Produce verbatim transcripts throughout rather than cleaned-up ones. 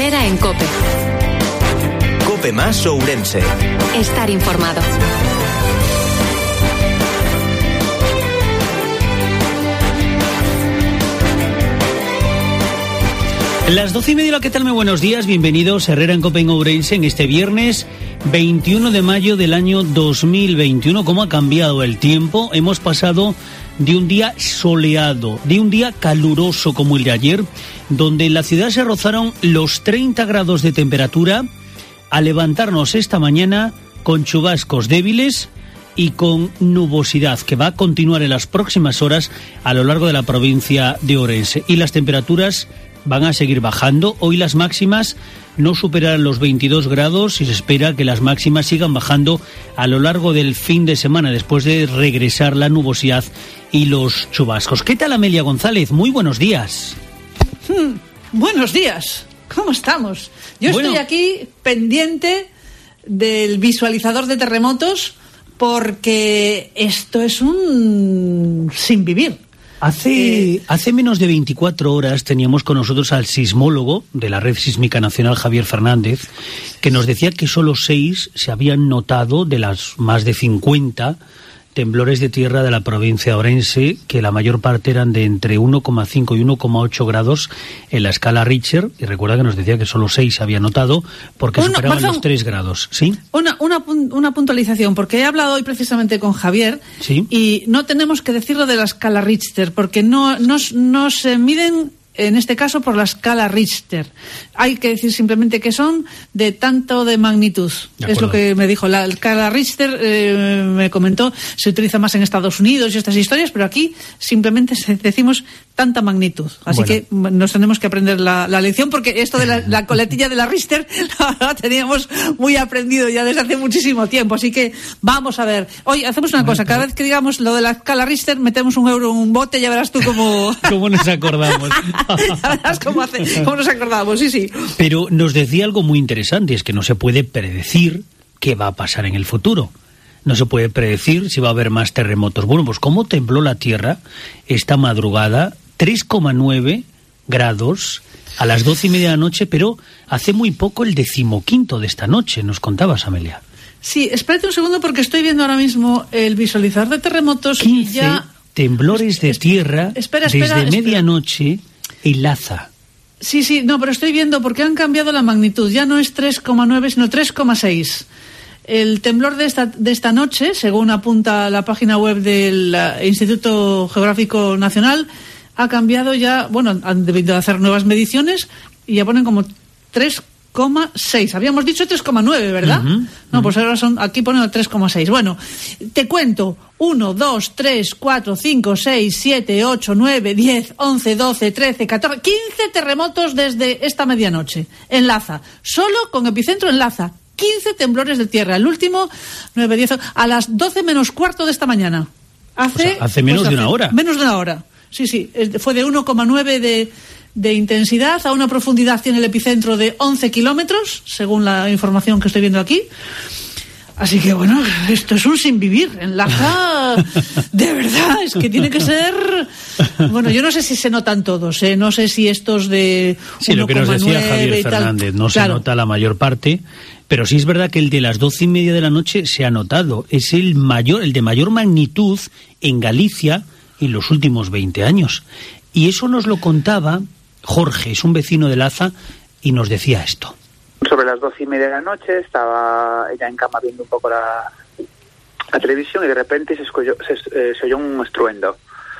Herrera en COPE. COPE más Ourense. Estar informado. Las doce y media, ¿qué tal? Muy buenos días, bienvenidos a Herrera en COPE en Ourense en este viernes veintiuno de mayo del año dos mil veintiuno. ¿Cómo ha cambiado el tiempo? Hemos pasado de un día soleado, de un día caluroso como el de ayer, donde en la ciudad se rozaron los treinta grados de temperatura, a levantarnos esta mañana con chubascos débiles y con nubosidad que va a continuar en las próximas horas a lo largo de la provincia de Ourense. Y las temperaturas van a seguir bajando. Hoy las máximas no superarán los veintidós grados y se espera que las máximas sigan bajando a lo largo del fin de semana, después de regresar la nubosidad y los chubascos. ¿Qué tal, Amelia González? Muy buenos días. Hmm, buenos días. ¿Cómo estamos? Yo bueno. estoy aquí pendiente del visualizador de terremotos porque esto es un sin vivir. Hace, eh, hace menos de veinticuatro horas teníamos con nosotros al sismólogo de la Red Sísmica Nacional, Javier Fernández, que nos decía que solo seis se habían notado de las más de cincuenta temblores de tierra de la provincia de Ourense, que la mayor parte eran de entre uno coma cinco y uno coma ocho grados en la escala Richter, y recuerda que nos decía que solo seis se había notado porque una, superaban Mazón, los tres grados. ¿Sí? Una, una, una puntualización, porque he hablado hoy precisamente con Javier, ¿sí? Y no tenemos que decirlo de la escala Richter, porque no, no, no se miden en este caso por la escala Richter. Hay que decir simplemente que son de tanto de magnitud. De es lo que me dijo. La escala Richter, eh, me comentó, se utiliza más en Estados Unidos y estas historias, pero aquí simplemente decimos tanta magnitud. Así bueno. que nos tenemos que aprender la, la lección, porque esto de la, la coletilla de la Richter la teníamos muy aprendido ya desde hace muchísimo tiempo. Así que vamos a ver. Oye, hacemos una cosa. Cada vez que digamos lo de la escala Richter, metemos un euro en un bote y ya verás tú cómo... ¿Cómo nos acordamos? Ya verás cómo, hace, cómo nos acordamos, sí, sí. Pero nos decía algo muy interesante, es que no se puede predecir qué va a pasar en el futuro. No se puede predecir si va a haber más terremotos. Bueno, pues cómo tembló la Tierra esta madrugada, tres coma nueve grados a las doce y media de la noche, pero hace muy poco el decimoquinto de esta noche, nos contabas, Amelia. Sí, espérate un segundo porque estoy viendo ahora mismo el visualizador de terremotos. quince y ya... temblores de tierra espera, espera, desde espera. medianoche en Laza. Sí, sí, no, pero estoy viendo porque han cambiado la magnitud. Ya no es tres coma nueve, sino tres coma seis. El temblor de esta, de esta noche, según apunta la página web del uh, Instituto Geográfico Nacional, ha cambiado ya, bueno, han debido hacer nuevas mediciones y ya ponen como tres coma seis. Habíamos dicho tres coma nueve, ¿verdad? Uh-huh, uh-huh. No, pues ahora son, aquí ponen tres coma seis. Bueno, te cuento. uno, dos, tres, cuatro, cinco, seis, siete, ocho, nueve, diez, once, doce, trece, catorce, quince terremotos desde esta medianoche en Laza. Solo con epicentro en Laza. quince temblores de tierra. El último, nueve, diez, a las doce menos cuarto de esta mañana. Hace, o sea, hace menos pues de hace, una hora. Menos de una hora. Sí, sí. Fue de uno coma nueve de, de intensidad, a una profundidad tiene el epicentro de once kilómetros, según la información que estoy viendo aquí. Así que, bueno, esto es un sin vivir. En Laza, de verdad, es que tiene que ser... Bueno, yo no sé si se notan todos, ¿eh? No sé si estos de sí, lo que nos decía Javier Fernández, no claro. se nota la mayor parte, pero sí es verdad que el de las doce y media de la noche se ha notado. Es el mayor, el de mayor magnitud en Galicia en los últimos veinte años. Y eso nos lo contaba Jorge, es un vecino de Laza, y nos decía esto. Sobre las doce y media de la noche estaba ella en cama viendo un poco la, la televisión y de repente se, escolló, se, eh, se oyó un estruendo.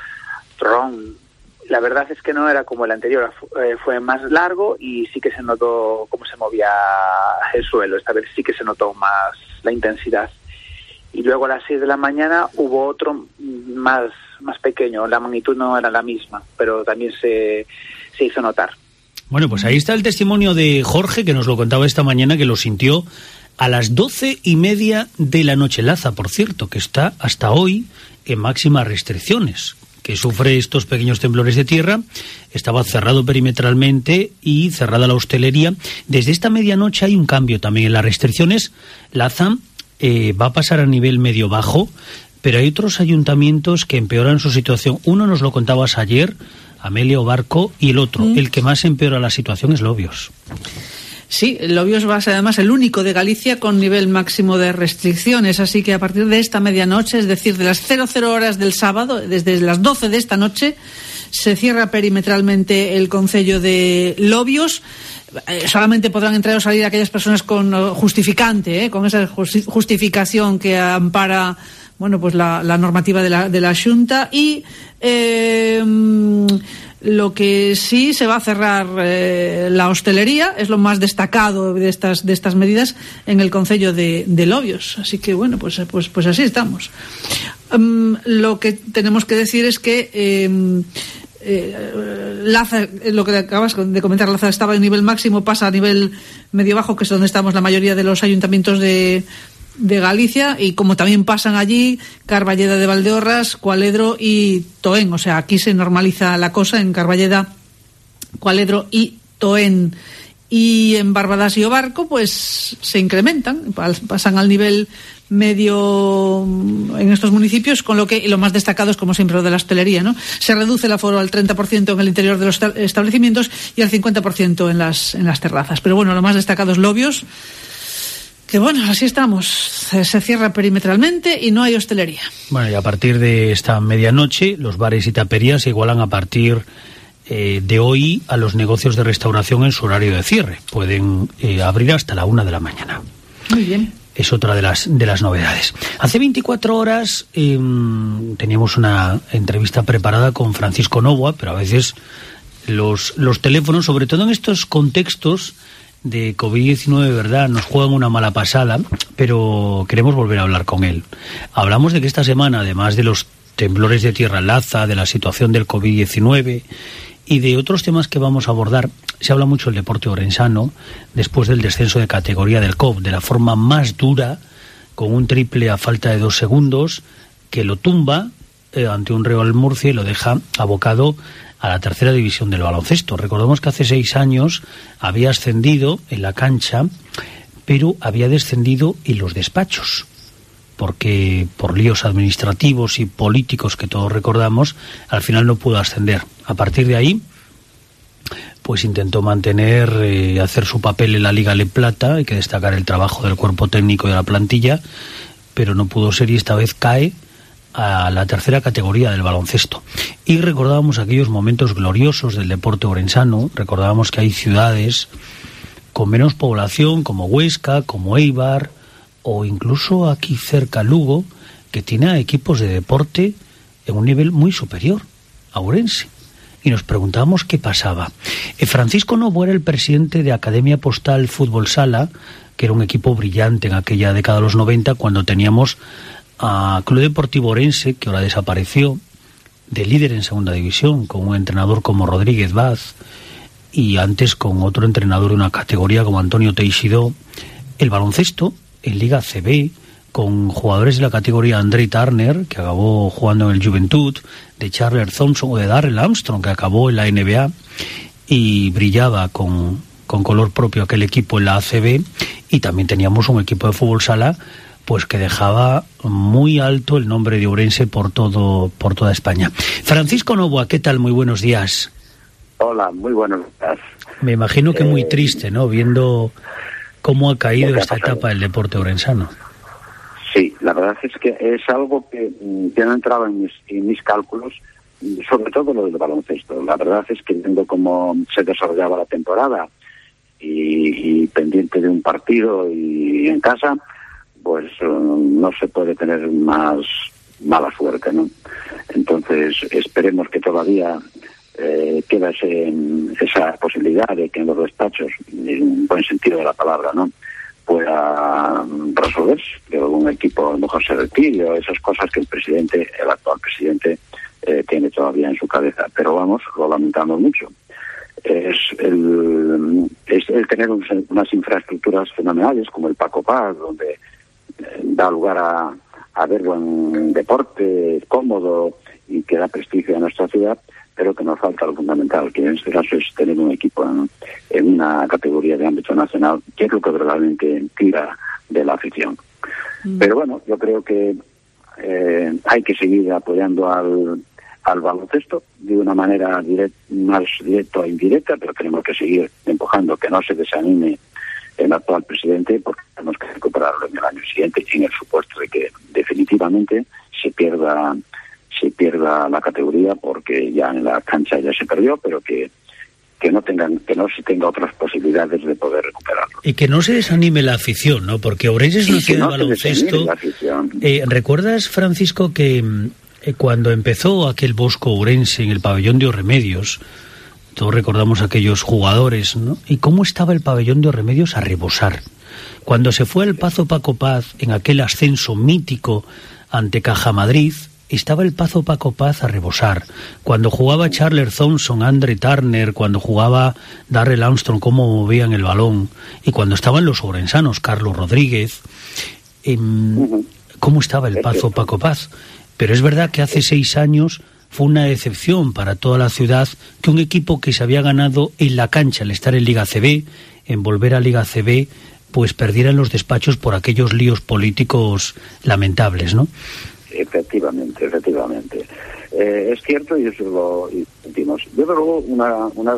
Tron. La verdad es que no era como el anterior, eh, fue más largo y sí que se notó cómo se movía el suelo. Esta vez sí que se notó más la intensidad. Y luego a las seis de la mañana hubo otro más, más pequeño. La magnitud no era la misma, pero también se, se hizo notar. Bueno, pues ahí está el testimonio de Jorge, que nos lo contaba esta mañana, que lo sintió a las doce y media de la noche. Laza, por cierto, que está hasta hoy en máximas restricciones, que sufre estos pequeños temblores de tierra. Estaba cerrado perimetralmente y cerrada la hostelería. Desde esta medianoche hay un cambio también en las restricciones. Laza eh, va a pasar a nivel medio-bajo, pero hay otros ayuntamientos que empeoran su situación. Uno nos lo contabas ayer, Amelia Obarco, y el otro, mm. el que más empeora la situación, es Lobios. Sí, el Lobios va a ser además el único de Galicia con nivel máximo de restricciones, así que a partir de esta medianoche, es decir, de las cero cero horas del sábado, desde las doce de esta noche, se cierra perimetralmente el concello de Lobios. Eh, solamente podrán entrar o salir aquellas personas con justificante, eh, con esa justificación que ampara, bueno, pues la, la normativa de la, de la Xunta, y eh, lo que sí se va a cerrar eh, la hostelería, es lo más destacado de estas de estas medidas en el concello de, de Lobios. Así que bueno, pues pues pues así estamos. Um, lo que tenemos que decir es que eh, eh, Laza, lo que acabas de comentar, Laza, estaba en nivel máximo, pasa a nivel medio bajo, que es donde estamos la mayoría de los ayuntamientos de de Galicia, y como también pasan allí Carballeda de Valdeorras, Cualedro y Toén. O sea, aquí se normaliza la cosa en Carballeda, Cualedro y Toén. Y en Barbadas y Obarco pues se incrementan, pasan al nivel medio en estos municipios, con lo que, y lo más destacado es como siempre lo de la hostelería, ¿no? Se reduce el aforo al treinta por ciento en el interior de los establecimientos y al cincuenta por ciento en las, en las terrazas. Pero bueno, lo más destacado es Lobios, que bueno, así estamos. Se, se cierra perimetralmente y no hay hostelería. Bueno, y a partir de esta medianoche, los bares y taperías se igualan a partir eh, de hoy a los negocios de restauración en su horario de cierre. Pueden eh, abrir hasta la una de la mañana. Muy bien. Es otra de las de las novedades. Hace veinticuatro horas eh, teníamos una entrevista preparada con Francisco Novoa, pero a veces los, los teléfonos, sobre todo en estos contextos de covid diecinueve, ¿verdad?, nos juegan una mala pasada, pero queremos volver a hablar con él. Hablamos de que esta semana, además de los temblores de Tierra Laza, de la situación del covid diecinueve y de otros temas que vamos a abordar, se habla mucho del deporte orensano después del descenso de categoría del C O P, de la forma más dura, con un triple a falta de dos segundos, que lo tumba eh, ante un Real Murcia y lo deja abocado a la tercera división del baloncesto. Recordemos que hace seis años había ascendido en la cancha, pero había descendido en los despachos, porque por líos administrativos y políticos que todos recordamos, al final no pudo ascender. A partir de ahí, pues intentó mantener, eh, hacer su papel en la Liga Le Plata. Hay que destacar el trabajo del cuerpo técnico y de la plantilla, pero no pudo ser, y esta vez cae a la tercera categoría del baloncesto. Y recordábamos aquellos momentos gloriosos del deporte orensano. Recordábamos que hay ciudades con menos población, como Huesca, como Eibar, o incluso aquí cerca Lugo, que tiene equipos de deporte en un nivel muy superior a Ourense. Y nos preguntábamos qué pasaba. Eh, Francisco Novo era el presidente de Academia Postal Fútbol Sala, que era un equipo brillante en aquella década de los noventa, cuando teníamos a Club Deportivo Ourense, que ahora desapareció, de líder en segunda división, con un entrenador como Rodríguez Vaz, y antes con otro entrenador de una categoría como Antonio Teixidó. El baloncesto en Liga C B, con jugadores de la categoría André Turner, que acabó jugando en el Juventud, de Charles Thompson o de Darrell Armstrong, que acabó en la N B A y brillaba con, con color propio aquel equipo en la A C B. Y también teníamos un equipo de fútbol sala pues que dejaba muy alto el nombre de Ourense por todo por toda España. Francisco Novoa, ¿qué tal? Muy buenos días. Hola, muy buenos días. Me imagino que eh, muy triste, ¿no?, viendo cómo ha caído esta etapa del deporte orensano. Sí, la verdad es que es algo que, que no entraba en mis, en mis cálculos, sobre todo lo del baloncesto. La verdad es que viendo cómo se desarrollaba la temporada y, y pendiente de un partido y en casa, pues uh, no se puede tener más mala suerte, ¿no? Entonces esperemos que todavía eh, queda ese, esa posibilidad de que en los despachos, en un buen sentido de la palabra, ¿no?, pueda resolverse, que algún equipo a lo mejor se retire, o esas cosas que el presidente, el actual presidente, eh, tiene todavía en su cabeza. Pero vamos, lo lamentamos mucho. Es el, es el tener un, unas infraestructuras fenomenales como el Paco Paz, donde eh, da lugar a, a verlo en deporte cómodo y que da prestigio a nuestra ciudad, pero que nos falta lo fundamental, que en este caso es tener un equipo en, en una categoría de ámbito nacional, que es lo que verdaderamente tira de la afición. Mm. Pero bueno, yo creo que eh, hay que seguir apoyando al, al baloncesto de una manera direct, más directa o indirecta, pero tenemos que seguir empujando, que no se desanime el actual presidente, porque tenemos que recuperarlo en el año siguiente, en el supuesto de que definitivamente se pierda se pierda la categoría, porque ya en la cancha ya se perdió, pero que que no tengan que no se tenga otras posibilidades de poder recuperarlo. Y que no se desanime la afición, ¿no? Porque Ourense es una ciudad de baloncesto. Eh, ¿Recuerdas, Francisco, que eh, cuando empezó aquel Bosco Ourense en el pabellón de Orremedios, todos recordamos aquellos jugadores, ¿no? Y cómo estaba el pabellón de Orremedios a rebosar? Cuando se fue al Pazo Paco Paz en aquel ascenso mítico ante Caja Madrid, estaba el Pazo Paco Paz a rebosar. Cuando jugaba Charles Thompson, Andre Turner, cuando jugaba Darrell Armstrong, cómo movían el balón, y cuando estaban los ourensanos, Carlos Rodríguez, eh, cómo estaba el Pazo Paco Paz. Pero es verdad que hace seis años fue una decepción para toda la ciudad que un equipo que se había ganado en la cancha al estar en Liga C B, en volver a Liga C B, pues perdiera en los despachos por aquellos líos políticos lamentables, ¿no? Efectivamente, efectivamente. Eh, es cierto y eso lo sentimos. Yo luego una, una,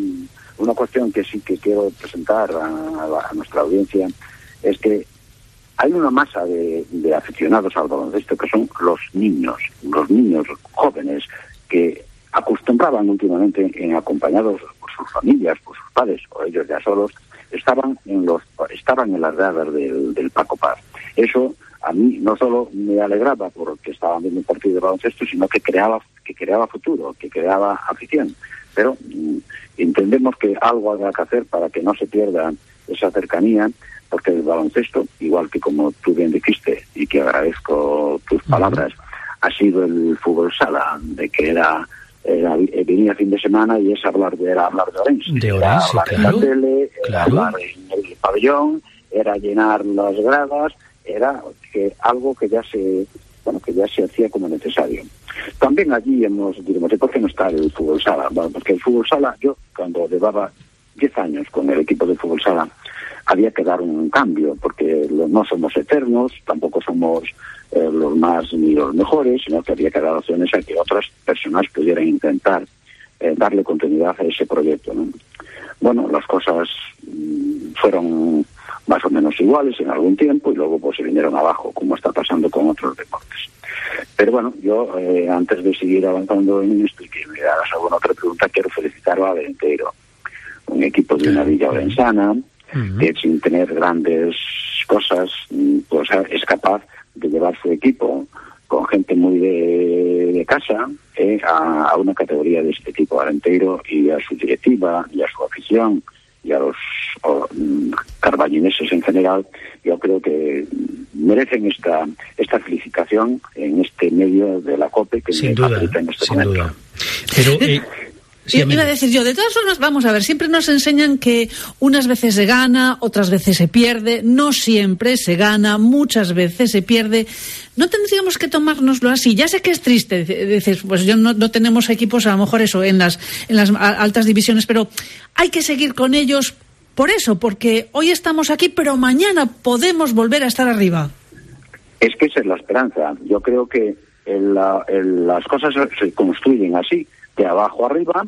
una cuestión que sí que quiero presentar a, a, a nuestra audiencia es que hay una masa de, de aficionados al baloncesto que son los niños, los niños jóvenes que acostumbraban últimamente, en acompañados por sus familias, por sus padres o ellos ya solos, estaban en los estaban en las gradas del, del Paco Paz. Eso a mí no solo me alegraba porque estaban viendo un partido de baloncesto, sino que creaba que creaba futuro, que creaba afición. Pero mm, entendemos que algo habrá que hacer para que no se pierda esa cercanía, porque el baloncesto, igual que como tú bien dijiste, y que agradezco tus palabras, ha sido el fútbol sala, de que era, era venía fin de semana y es hablar de, era hablar de Ourense. De Ourense, era hablar claro, en la tele, claro. Era hablar en el pabellón, era llenar las gradas, era que algo que ya se bueno que ya se hacía como necesario. También allí hemos, diremos, ¿por qué no está el fútbol sala? Bueno, porque el fútbol sala, yo cuando llevaba diez años con el equipo de fútbol sala, había que dar un cambio, porque no somos eternos, tampoco somos eh, los más ni los mejores, sino que había que dar opciones a que otras personas pudieran intentar eh, darle continuidad a ese proyecto, ¿no? Bueno, las cosas mmm, fueron más o menos iguales en algún tiempo y luego pues se vinieron abajo, como está pasando con otros deportes. Pero bueno, yo eh, antes de seguir avanzando en esto y que me hagas alguna otra pregunta, quiero felicitar a Arenteiro, un equipo de una villa orensana, uh-huh. que sin tener grandes cosas, pues es capaz de llevar su equipo con gente muy de, de casa eh, a, a una categoría de este tipo. Arenteiro y a su directiva y a su afición y a los o, carballineses en general, yo creo que merecen esta esta felicitación en este medio de la COPE que sin me duda, facilita en este sin momento. duda. Pero eh, sí, iba a decir yo, de todas formas, vamos a ver, siempre nos enseñan que unas veces se gana, otras veces se pierde, no siempre se gana, muchas veces se pierde. No tendríamos que tomárnoslo así. Ya sé que es triste, dices, pues yo no, no tenemos equipos, a lo mejor eso, en las, en las altas divisiones, pero hay que seguir con ellos por eso, porque hoy estamos aquí, pero mañana podemos volver a estar arriba. Es que esa es la esperanza. Yo creo que el, el, las cosas se construyen así, de abajo arriba,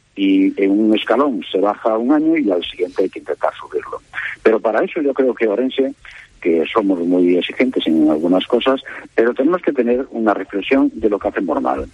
y en un escalón se baja un año y al siguiente hay que intentar subirlo. Pero para eso yo creo que Ourense, que somos muy exigentes en algunas cosas, pero tenemos que tener una reflexión de lo que hacemos mal.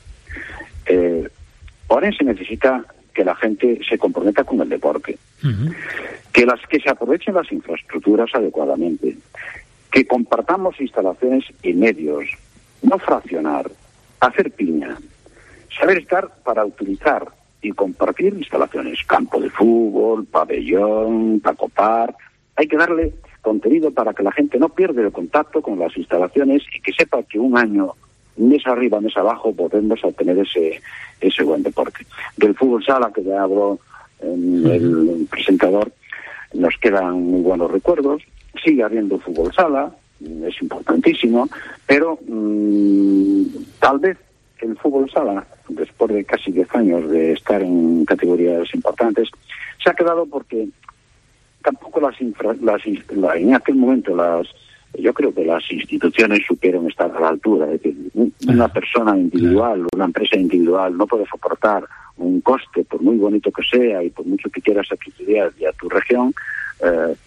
Eh, Ourense necesita que la gente se comprometa con el deporte, uh-huh. que las que se aprovechen las infraestructuras adecuadamente, que compartamos instalaciones y medios, no fraccionar, hacer piña, saber estar para utilizar y compartir instalaciones, campo de fútbol, pabellón, Paco Paz. Hay que darle contenido para que la gente no pierda el contacto con las instalaciones y que sepa que un año, mes arriba, mes abajo, podemos obtener ese ese buen deporte. Del fútbol sala, que ya habló en el presentador, nos quedan muy buenos recuerdos. Sigue habiendo fútbol sala, es importantísimo, pero mmm, tal vez el fútbol sala, después de casi diez años de estar en categorías importantes, se ha quedado porque tampoco las, infra, las la, en aquel momento las yo creo que las instituciones supieron estar a la altura. Es decir, una persona individual, una empresa individual no puede soportar un coste, por muy bonito que sea y por mucho que quieras acceder a tu región, eh, toda una vida.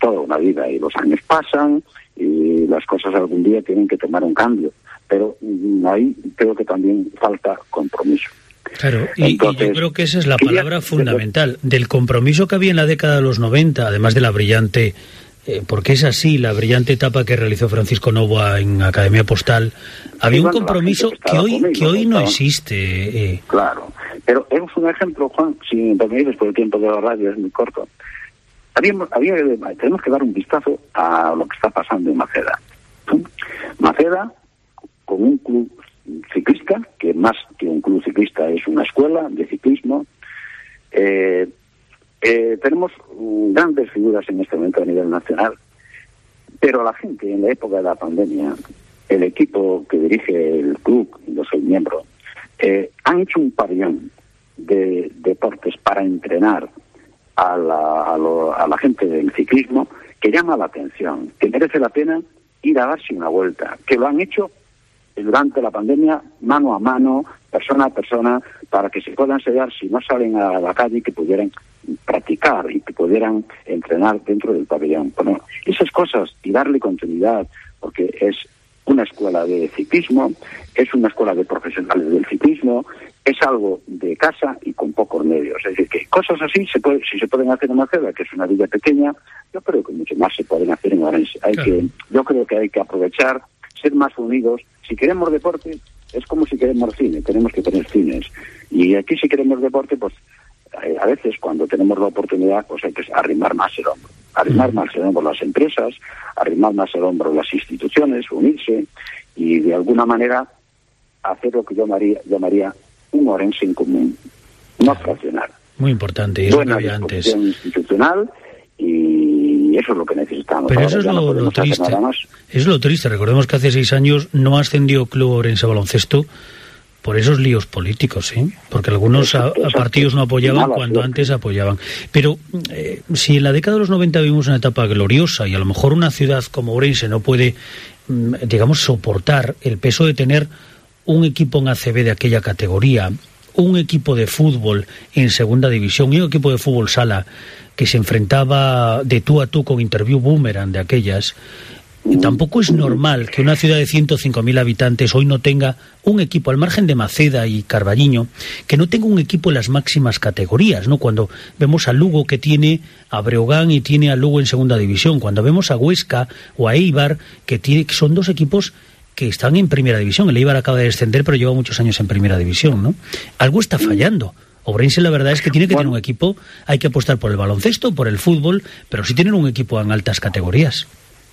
vida y los años pasan y las cosas algún día tienen que tomar un cambio, pero mm, ahí creo que también falta compromiso. Claro, y, Entonces, y yo creo que esa es la palabra fundamental, del compromiso que había en la década de los noventa, además de la brillante, eh, porque es así, la brillante etapa que realizó Francisco Novoa en Academia Postal, había un compromiso que, que hoy conmigo, que hoy no existe. Eh. Claro, pero es un ejemplo, Juan, si me permites, por el tiempo de la radio es muy corto. Habíamos, había, tenemos que dar un vistazo a lo que está pasando en Maceda. Maceda, con un club ciclista, que más que un club ciclista es una escuela de ciclismo. Eh, eh, tenemos grandes figuras en este momento a nivel nacional, pero la gente en la época de la pandemia, el equipo que dirige el club, yo soy miembro, eh, han hecho un pabellón de deportes para entrenar a la, a, lo, a la gente del ciclismo, que llama la atención, que merece la pena ir a darse una vuelta, que lo han hecho durante la pandemia, mano a mano, persona a persona, para que se puedan sellar, si no salen a la calle, que pudieran practicar y que pudieran entrenar dentro del pabellón. Bueno, esas cosas, y darle continuidad, porque es una escuela de ciclismo, es una escuela de profesionales del ciclismo, es algo de casa y con pocos medios. Es decir, que cosas así, se puede, si se pueden hacer en Maceda, que es una villa pequeña, yo creo que mucho más se pueden hacer en Orense. Hay claro. que, yo creo que hay que aprovechar, ser más unidos. Si queremos deporte, es como si queremos cine, tenemos que tener cines. Y aquí si queremos deporte, pues a veces cuando tenemos la oportunidad, pues hay que arrimar más el hombro. Arrimar mm. más el hombro las empresas, arrimar más el hombro las instituciones, unirse y de alguna manera hacer lo que yo llamaría, llamaría un Orense en común, no fraccionar. Muy importante, eso Buena que había antes. Institucional y eso es lo que necesitamos. Pero Ahora eso es lo, no lo triste. Es lo triste. Recordemos que hace seis años no ascendió Club Orense Baloncesto por esos líos políticos, ¿sí? Porque algunos exacto, a, a partidos no apoyaban cuando suerte. Antes apoyaban. Pero eh, si en la década de los noventa vimos una etapa gloriosa y a lo mejor una ciudad como Orense no puede, digamos, soportar el peso de tener un equipo en A C B de aquella categoría, un equipo de fútbol en segunda división y un equipo de fútbol sala que se enfrentaba de tú a tú con Interview Boomerang de aquellas, tampoco es normal que una ciudad de ciento cinco mil habitantes hoy no tenga un equipo, al margen de Maceda y Carballiño, que no tenga un equipo en las máximas categorías, ¿no? Cuando vemos a Lugo, que tiene a Breogán y tiene a Lugo en segunda división, cuando vemos a Huesca o a Eibar, que, tiene, que son dos equipos que están en primera división. El Eibar acaba de descender, pero lleva muchos años en primera división, ¿no? Algo está fallando. Ourense, la verdad es que tiene que bueno. tener un equipo, hay que apostar por el baloncesto, por el fútbol, pero sí tienen un equipo en altas categorías.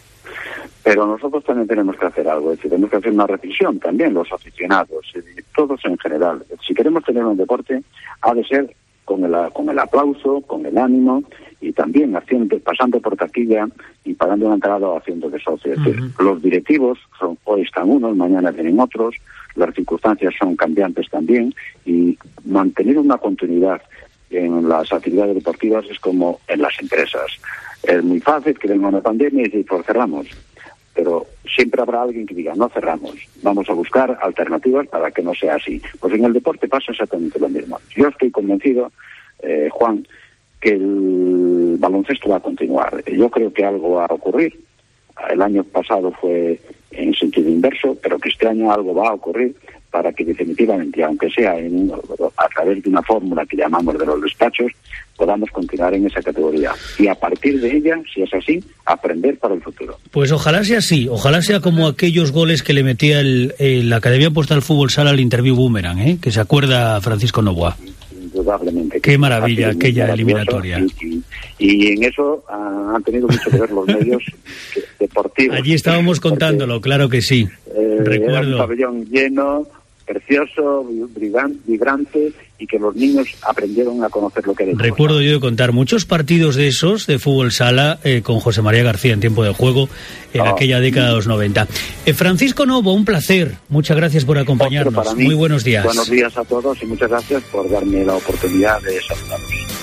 Pero nosotros también tenemos que hacer algo, es decir, tenemos que hacer una reflexión también, los aficionados, todos en general. Si queremos tener un deporte, ha de ser con el, con el aplauso, con el ánimo y también haciendo, pasando por taquilla y pagando una entrada o haciendo de socio. Es uh-huh. decir, los directivos son, hoy están unos, mañana tienen otros, las circunstancias son cambiantes también y mantener una continuidad en las actividades deportivas es como en las empresas. Es muy fácil que venga una pandemia y decir, pues cerramos. Pero siempre habrá alguien que diga, no cerramos, vamos a buscar alternativas para que no sea así. Pues en el deporte pasa exactamente lo mismo. Yo estoy convencido, eh, Juan, que el baloncesto va a continuar. Yo creo que algo va a ocurrir. El año pasado fue en sentido inverso, pero que este año algo va a ocurrir para que definitivamente, aunque sea en, a través de una fórmula que llamamos de los despachos, podamos continuar en esa categoría. Y a partir de ella, si es así, aprender para el futuro. Pues ojalá sea así, ojalá sea como aquellos goles que le metía el, el la Academia Postal Fútbol Sala al Interview Boomerang, ¿eh? Que se acuerda Francisco Novoa. Indudablemente. Qué maravilla aquella eliminatoria. Y, y, y en eso uh, han tenido mucho que ver los medios deportivos. Allí estábamos contándolo, porque, claro que sí. Eh, Recuerdo. Era un pabellón lleno, precioso, vibrante, y que los niños aprendieron a conocer lo que era. Recuerdo yo de contar muchos partidos de esos de fútbol sala eh, con José María García en tiempo de juego en oh, aquella década de los noventa. Eh, Francisco Novo, un placer. Muchas gracias por acompañarnos. Para mí, muy buenos días. Buenos días a todos y muchas gracias por darme la oportunidad de saludarlos.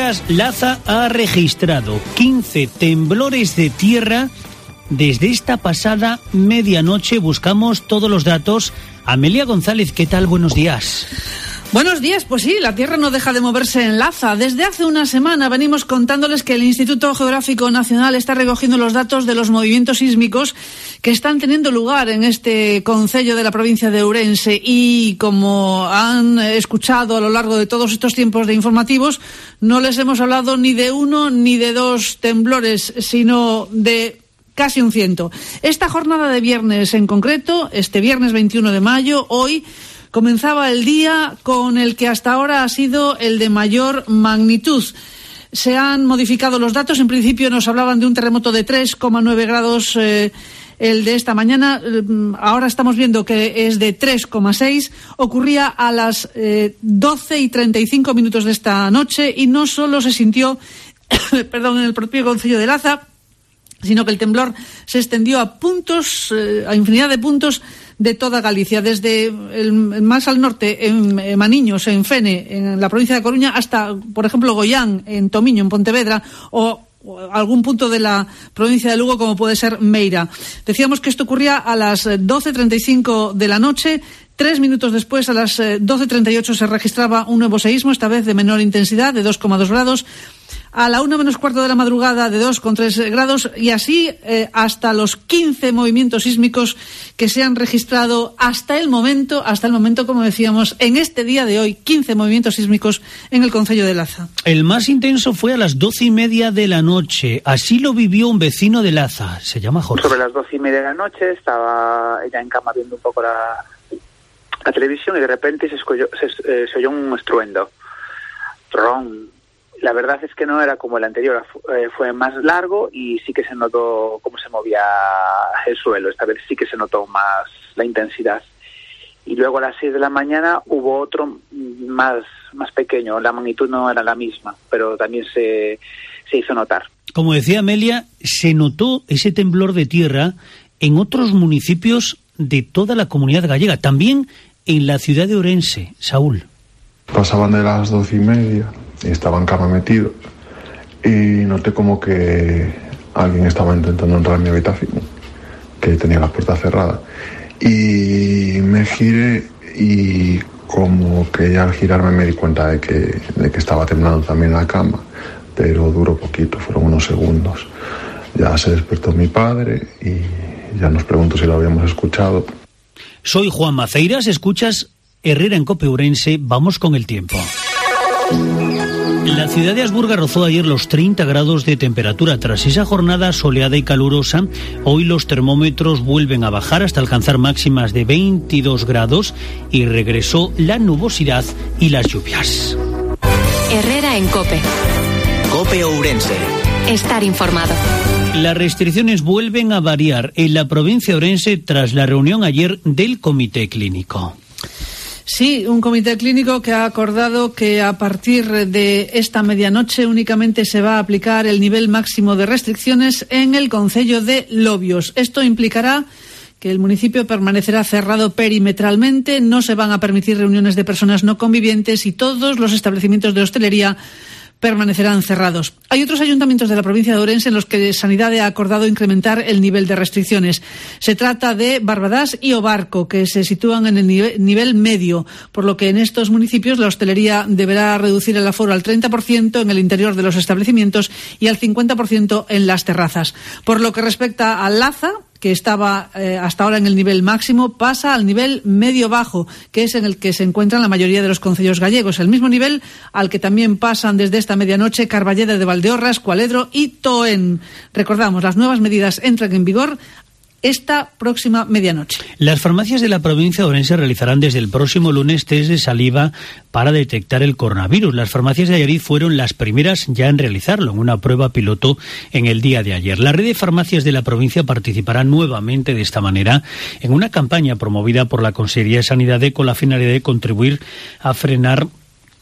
días, Laza ha registrado quince temblores de tierra desde esta pasada medianoche. Buscamos todos los datos. Amelia González, ¿qué tal? Buenos días. Buenos días, pues sí, la Tierra no deja de moverse en Laza. Desde hace una semana venimos contándoles que el Instituto Geográfico Nacional está recogiendo los datos de los movimientos sísmicos que están teniendo lugar en este concello de la provincia de Ourense, y como han escuchado a lo largo de todos estos tiempos de informativos, no les hemos hablado ni de uno ni de dos temblores, sino de casi un ciento. Esta jornada de viernes en concreto, este viernes veintiuno de mayo, hoy comenzaba el día con el que hasta ahora ha sido el de mayor magnitud. Se han modificado los datos. En principio nos hablaban de un terremoto de tres coma nueve grados eh, el de esta mañana. Ahora estamos viendo que es de tres coma seis. Ocurría a las eh, doce y treinta y cinco minutos de esta noche, y no solo se sintió perdón, en el propio concello de Laza, sino que el temblor se extendió a puntos, eh, a infinidad de puntos de toda Galicia, desde el más al norte, en, en Maniños, en Fene, en la provincia de Coruña, hasta, por ejemplo, Goián, en Tomiño, en Pontevedra, o, o algún punto de la provincia de Lugo, como puede ser Meira. Decíamos que esto ocurría a las doce treinta y cinco de la noche. Tres minutos después, a las doce treinta y ocho, se registraba un nuevo seísmo, esta vez de menor intensidad, de dos coma dos grados. A la una menos cuarto de la madrugada, de dos coma tres grados, y así eh, hasta los quince movimientos sísmicos que se han registrado hasta el momento, hasta el momento, como decíamos, en este día de hoy, quince movimientos sísmicos en el concello de Laza. El más intenso fue a las doce y media de la noche. Así lo vivió un vecino de Laza. Se llama Jorge. Sobre las doce y media de la noche estaba ella en cama viendo un poco la, la televisión, y de repente se, escolló, se, eh, se oyó un estruendo. Tron. La verdad es que no era como el anterior, eh, fue más largo y sí que se notó cómo se movía el suelo. Esta vez sí que se notó más la intensidad. Y luego a las seis de la mañana hubo otro más, más pequeño. La magnitud no era la misma, pero también se, se hizo notar. Como decía Amelia, se notó ese temblor de tierra en otros municipios de toda la comunidad gallega, también en la ciudad de Ourense. Saúl. Pasaban de las doce y media y estaban en cama metidos, y noté como que alguien estaba intentando entrar en mi habitación, que tenía la puerta cerrada, y me giré, y como que ya al girarme me di cuenta de que, de que estaba temblando también la cama, pero duró poquito, fueron unos segundos. Ya se despertó mi padre y ya nos preguntó si lo habíamos escuchado. Soy Juan Maceiras, escuchas Herrera en Cope Ourense. Vamos con el tiempo. La ciudad de Asburga rozó ayer los treinta grados de temperatura. Tras esa jornada soleada y calurosa, hoy los termómetros vuelven a bajar hasta alcanzar máximas de veintidós grados, y regresó la nubosidad y las lluvias. Herrera en Cope. Cope Ourense. Estar informado. Las restricciones vuelven a variar en la provincia de Ourense tras la reunión ayer del Comité Clínico. Sí, un comité clínico que ha acordado que a partir de esta medianoche únicamente se va a aplicar el nivel máximo de restricciones en el concello de Lobios. Esto implicará que el municipio permanecerá cerrado perimetralmente, no se van a permitir reuniones de personas no convivientes, y todos los establecimientos de hostelería permanecerán cerrados. Hay otros ayuntamientos de la provincia de Ourense en los que Sanidad ha acordado incrementar el nivel de restricciones. Se trata de Barbadás y Obarco, que se sitúan en el nivel, nivel medio, por lo que en estos municipios la hostelería deberá reducir el aforo al treinta por ciento en el interior de los establecimientos y al cincuenta por ciento en las terrazas. Por lo que respecta a Laza, que estaba eh, hasta ahora en el nivel máximo, pasa al nivel medio-bajo, que es en el que se encuentran la mayoría de los concellos gallegos, el mismo nivel al que también pasan desde esta medianoche Carballeda de Valdeorras, Cualedro y Toén. Recordamos, las nuevas medidas entran en vigor esta próxima medianoche. Las farmacias de la provincia de Ourense realizarán desde el próximo lunes test de saliva para detectar el coronavirus. Las farmacias de Allariz fueron las primeras ya en realizarlo, en una prueba piloto en el día de ayer. La red de farmacias de la provincia participará nuevamente de esta manera en una campaña promovida por la Consejería de Sanidad con la finalidad de contribuir a frenar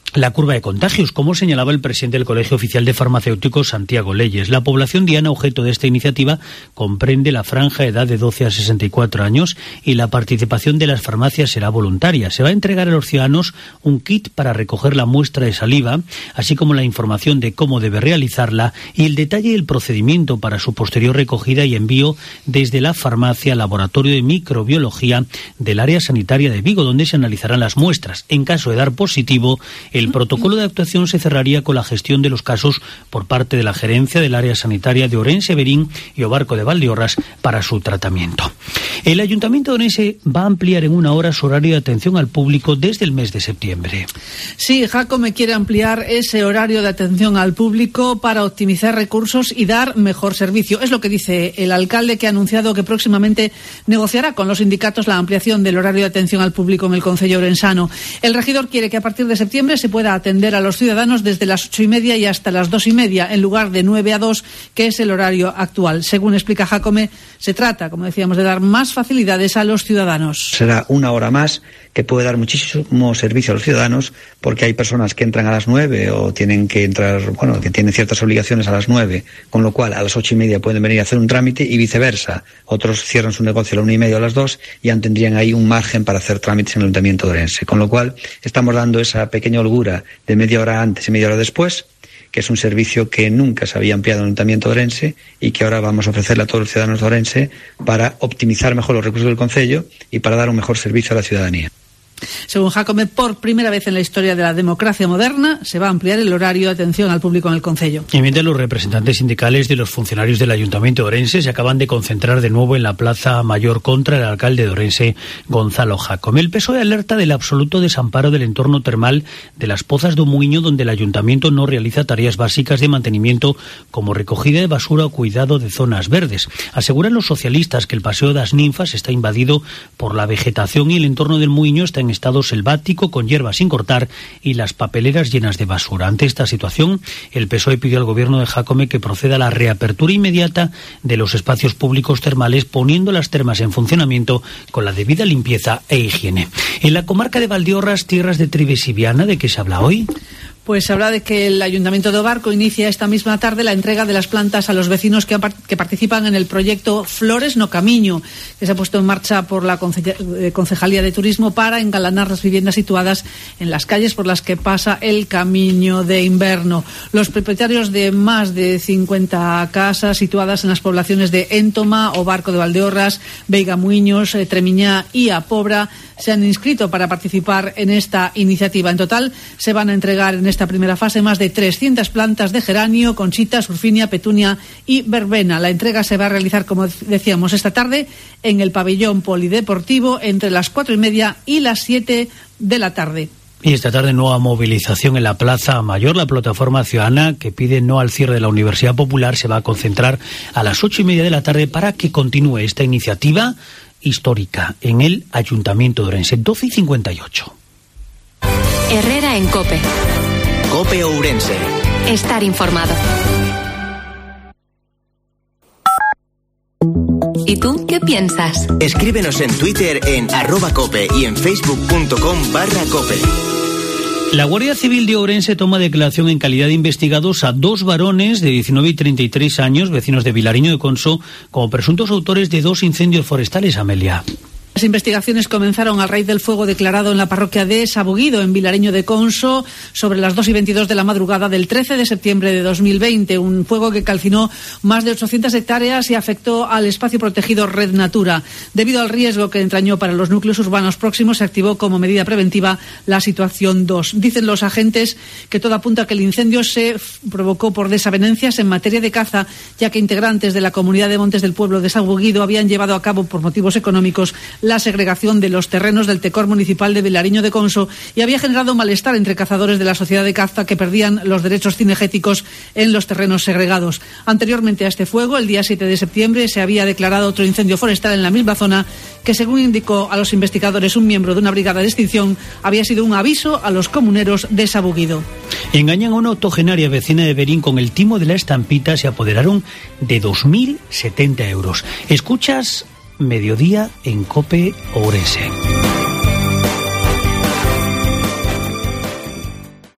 la curva de contagios, como señalaba el presidente del Colegio Oficial de Farmacéuticos, Santiago Leyes. La población diana objeto de esta iniciativa comprende la franja de edad de doce a sesenta y cuatro años y la participación de las farmacias será voluntaria. Se va a entregar a los ciudadanos un kit para recoger la muestra de saliva, así como la información de cómo debe realizarla y el detalle del procedimiento para su posterior recogida y envío desde la farmacia al laboratorio de microbiología del área sanitaria de Vigo, donde se analizarán las muestras. En caso de dar positivo, el El protocolo de actuación se cerraría con la gestión de los casos por parte de la gerencia del área sanitaria de Ourense, Verín y Obarco de Valdeorras para su tratamiento. El Ayuntamiento de Ourense va a ampliar en una hora su horario de atención al público desde el mes de septiembre. Sí, Jacome quiere ampliar ese horario de atención al público para optimizar recursos y dar mejor servicio. Es lo que dice el alcalde, que ha anunciado que próximamente negociará con los sindicatos la ampliación del horario de atención al público en el concello orensano. El regidor quiere que a partir de septiembre se pueda atender a los ciudadanos desde las ocho y media y hasta las dos y media, en lugar de nueve a dos, que es el horario actual. Según explica Jacome, se trata, como decíamos, de dar más facilidades a los ciudadanos. Será una hora más que puede dar muchísimo servicio a los ciudadanos, porque hay personas que entran a las nueve o tienen que entrar, bueno, que tienen ciertas obligaciones a las nueve, con lo cual a las ocho y media pueden venir a hacer un trámite y viceversa. Otros cierran su negocio a la una y media o a las dos y ya tendrían ahí un margen para hacer trámites en el Ayuntamiento de Ourense. Con lo cual estamos dando esa pequeña holgura de media hora antes y media hora después, que es un servicio que nunca se había ampliado en el Ayuntamiento de Ourense y que ahora vamos a ofrecerle a todos los ciudadanos de Ourense para optimizar mejor los recursos del concello y para dar un mejor servicio a la ciudadanía. Según Jacome, por primera vez en la historia de la democracia moderna se va a ampliar el horario de atención al público en el concello. Y mientras los representantes sindicales de los funcionarios del Ayuntamiento de Ourense se acaban de concentrar de nuevo en la Plaza Mayor contra el alcalde de Ourense, Gonzalo Jacome. El P S O E alerta del absoluto desamparo del entorno termal de las Pozas do Muiño, donde el Ayuntamiento no realiza tareas básicas de mantenimiento como recogida de basura o cuidado de zonas verdes. Aseguran los socialistas que el Paseo das Ninfas está invadido por la vegetación y el entorno del Muiño está en estado selvático, con hierba sin cortar y las papeleras llenas de basura. Ante esta situación, el P S O E pidió al gobierno de Jacome que proceda a la reapertura inmediata de los espacios públicos termales, poniendo las termas en funcionamiento con la debida limpieza e higiene. En la comarca de Valdeorras, tierras de Trives y Viana, ¿de qué se habla hoy? Pues se habla de que el Ayuntamiento de Obarco inicia esta misma tarde la entrega de las plantas a los vecinos que, que participan en el proyecto Flores no Camiño, que se ha puesto en marcha por la Concejalía de Turismo para engalanar las viviendas situadas en las calles por las que pasa el Camiño de Inverno. Los propietarios de más de cincuenta casas situadas en las poblaciones de Éntoma, Obarco de Valdeorras, Veiga Muiños, Tremiñá y A Pobra se han inscrito para participar en esta iniciativa. En total se van a entregar en esta primera fase más de trescientas plantas de geranio, conchita, surfinia, petunia y verbena. La entrega se va a realizar, como decíamos, esta tarde en el pabellón polideportivo entre las cuatro y media y las siete de la tarde. Y esta tarde nueva movilización en la Plaza Mayor. La plataforma ciudadana que pide no al cierre de la Universidad Popular se va a concentrar a las ocho y media de la tarde para que continúe esta iniciativa histórica en el Ayuntamiento de Ourense. doce y cincuenta y ocho. Herrera en COPE. COPE Ourense. Estar informado. ¿Y tú qué piensas? Escríbenos en Twitter en arroba cope y en facebook.com barra cope. La Guardia Civil de Ourense toma declaración en calidad de investigados a dos varones de diecinueve y treinta y tres años, vecinos de Vilariño de Conso, como presuntos autores de dos incendios forestales, Amelia. Las investigaciones comenzaron a raíz del fuego declarado en la parroquia de Sabuguido, en Vilariño de Conso, sobre las dos y veintidós de la madrugada del trece de septiembre de dos mil veinte. Un fuego que calcinó más de ochocientas hectáreas y afectó al espacio protegido Red Natura. Debido al riesgo que entrañó para los núcleos urbanos próximos, se activó como medida preventiva la situación dos. Dicen los agentes que todo apunta a que el incendio se provocó por desavenencias en materia de caza, ya que integrantes de la comunidad de montes del pueblo de Sabuguido habían llevado a cabo, por motivos económicos, la segregación de los terrenos del Tecor municipal de Vilariño de Conso y había generado malestar entre cazadores de la sociedad de caza que perdían los derechos cinegéticos en los terrenos segregados. Anteriormente a este fuego, el día siete de septiembre, se había declarado otro incendio forestal en la misma zona que, según indicó a los investigadores un miembro de una brigada de extinción, había sido un aviso a los comuneros de Sabuguido. Engañan a una octogenaria vecina de Verín con el timo de la estampita. Se apoderaron de dos mil setenta euros. Escuchas Mediodía en COPE Ourense.